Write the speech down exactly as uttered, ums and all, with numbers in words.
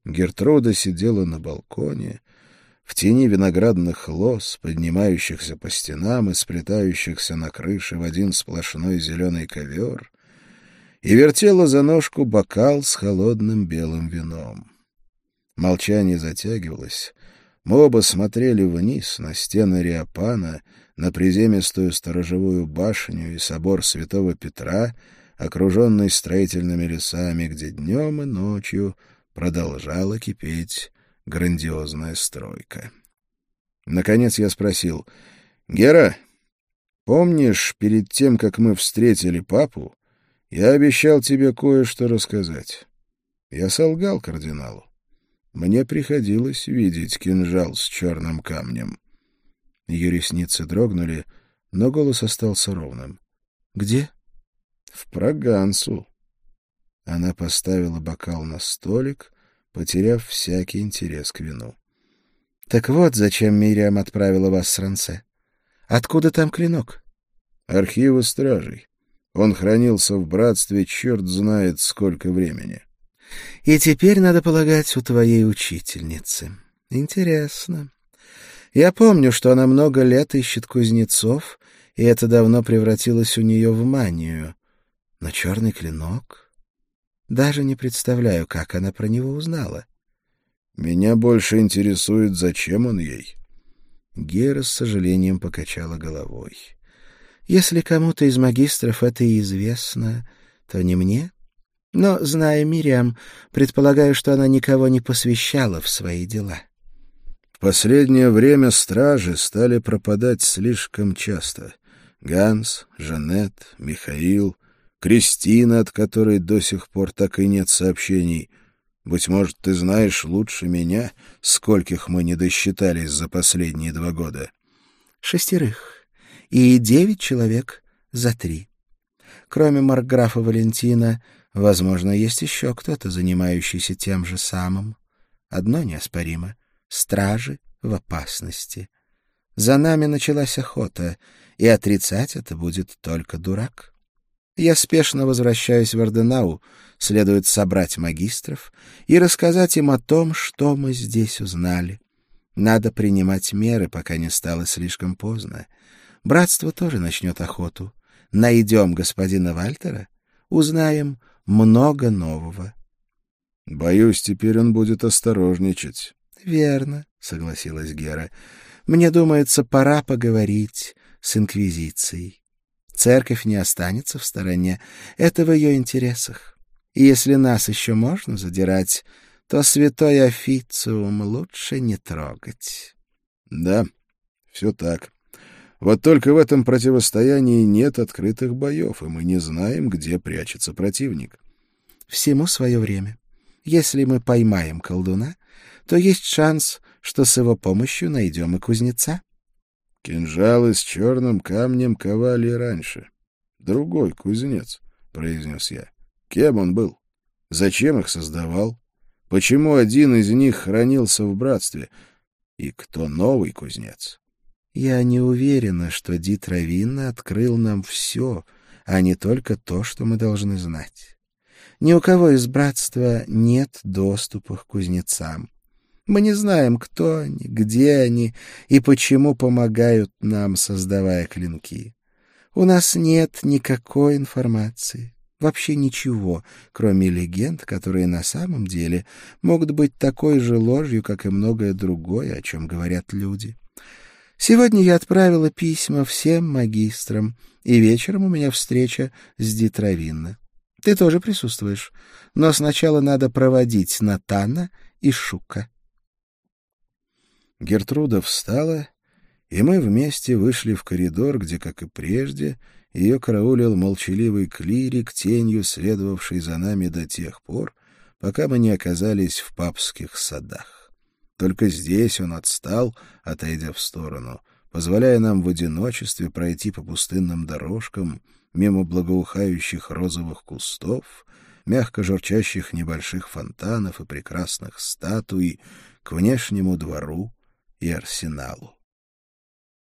Гертруда сидела на балконе, в тени виноградных лоз, поднимающихся по стенам и сплетающихся на крыше в один сплошной зеленый ковер, и вертела за ножку бокал с холодным белым вином. Молчание затягивалось. Мы оба смотрели вниз, на стены Риопана, на приземистую сторожевую башню и собор Святого Петра, окруженный строительными лесами, где днем и ночью продолжала кипеть грандиозная стройка. Наконец я спросил: «Гера, помнишь, перед тем, как мы встретили папу, я обещал тебе кое-что рассказать? Я солгал кардиналу. Мне приходилось видеть кинжал с черным камнем». Ее ресницы дрогнули, но голос остался ровным. «Где?» «В Прагансу». Она поставила бокал на столик, потеряв всякий интерес к вину. «Так вот, зачем Мириам отправила вас с Рансе. Откуда там клинок?» «Архивы стражей. Он хранился в братстве черт знает сколько времени». «И теперь, надо полагать, у твоей учительницы. Интересно. Я помню, что она много лет ищет кузнецов, и это давно превратилось у нее в манию. Но черный клинок... Даже не представляю, как она про него узнала». «Меня больше интересует, зачем он ей». Гера с сожалением покачала головой. «Если кому-то из магистров это и известно, то не мне. Но, зная Мириам, предполагаю, что она никого не посвящала в свои дела». «В последнее время стражи стали пропадать слишком часто. Ганс, Жанет, Михаил, Кристина, от которой до сих пор так и нет сообщений. Быть может, ты знаешь лучше меня, скольких мы не досчитались за последние два года». «Шестерых. И девять человек за три. Кроме маркграфа Валентина, возможно, есть еще кто-то, занимающийся тем же самым. Одно неоспоримо — стражи в опасности. За нами началась охота, и отрицать это будет только дурак. Я спешно возвращаюсь в Орденау, следует собрать магистров и рассказать им о том, что мы здесь узнали. Надо принимать меры, пока не стало слишком поздно. Братство тоже начнет охоту. Найдем господина Вальтера, узнаем много нового». «Боюсь, теперь он будет осторожничать». «Верно», — согласилась Гера. «Мне думается, пора поговорить с Инквизицией. Церковь не останется в стороне. Это в ее интересах. И если нас еще можно задирать, то святой официум лучше не трогать». «Да, все так. Вот только в этом противостоянии нет открытых боев, и мы не знаем, где прячется противник». «Всему свое время. Если мы поймаем колдуна, то есть шанс, что с его помощью найдем и кузнеца». «Кинжалы с черным камнем ковали раньше. Другой кузнец», — произнес я. «Кем он был? Зачем их создавал? Почему один из них хранился в братстве? И кто новый кузнец?» «Я не уверена, что Ди Травинна открыл нам все, а не только то, что мы должны знать. Ни у кого из братства нет доступа к кузнецам. Мы не знаем, кто они, где они и почему помогают нам, создавая клинки. У нас нет никакой информации, вообще ничего, кроме легенд, которые на самом деле могут быть такой же ложью, как и многое другое, о чем говорят люди. Сегодня я отправила письма всем магистрам, и вечером у меня встреча с Ди Травинна. Ты тоже присутствуешь, но сначала надо проводить Натана и Шука». Гертруда встала, и мы вместе вышли в коридор, где, как и прежде, ее караулил молчаливый клирик, тенью следовавший за нами до тех пор, пока мы не оказались в папских садах. Только здесь он отстал, отойдя в сторону, позволяя нам в одиночестве пройти по пустынным дорожкам, мимо благоухающих розовых кустов, мягко журчащих небольших фонтанов и прекрасных статуй, к внешнему двору и арсеналу.